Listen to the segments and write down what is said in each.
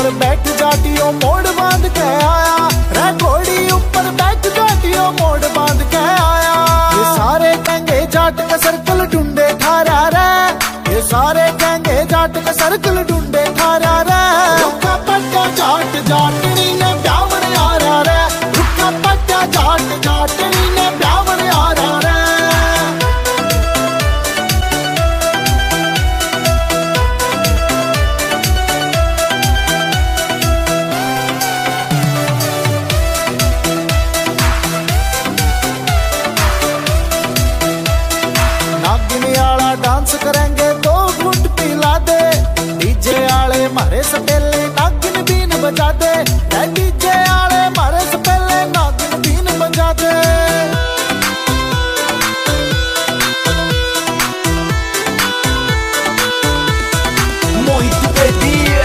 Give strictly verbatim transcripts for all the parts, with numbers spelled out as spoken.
ऊपर बैठ जाटियो मोड़ बांध के आया रे, घोड़ी ऊपर बैठ जाटियो मोड़ बांध के आया। ये सारे कहेंगे जाट का सर्कल ढूंढे थारा रे, ये सारे कहेंगे जाट का सर्कल ढूंढे थारा रे। रुखा पट्टा जाट जाटनी ने ब्यावर आ रहा रे, रुखा पट्टा जाट जाटनी ने ब्यावर आ रहा रे। नागिनी आला डांस करेंगे तो घुट पिला दे, डीजे आले मारे से पहले नागिन बीन बजा दे, डीजे आले मारे से पहले नागिन बीन बजा दे। Muito pedir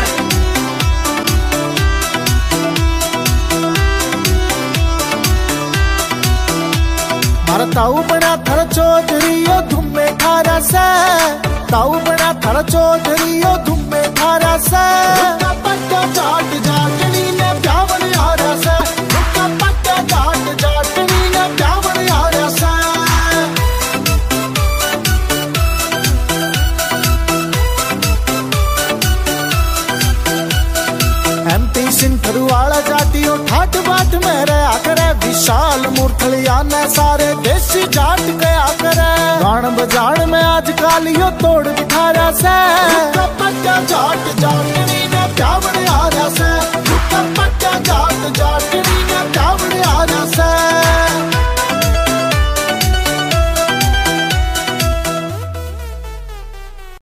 मारा ताऊ बना थर चौधरी धुम्मे थारा से, ताऊ बना थर चौधरी धुम्मे थारा से। रुखा पट्टा जाट जाटनी ने ब्यावर आ रहा से, रुखा पट्टा जाट जाटनी ने ब्यावर आ रहा से। एमपी सिंथरू वाला जाटियों ठाट बाट में रहा करे, विशाल मूर्खलिया ने सारे देसी जाट गया करे। गान बजान में आज कालियो तोड़ बिठारा से, रुखा पट्टा जाट जाटनी ने ब्यावर आ रहा से।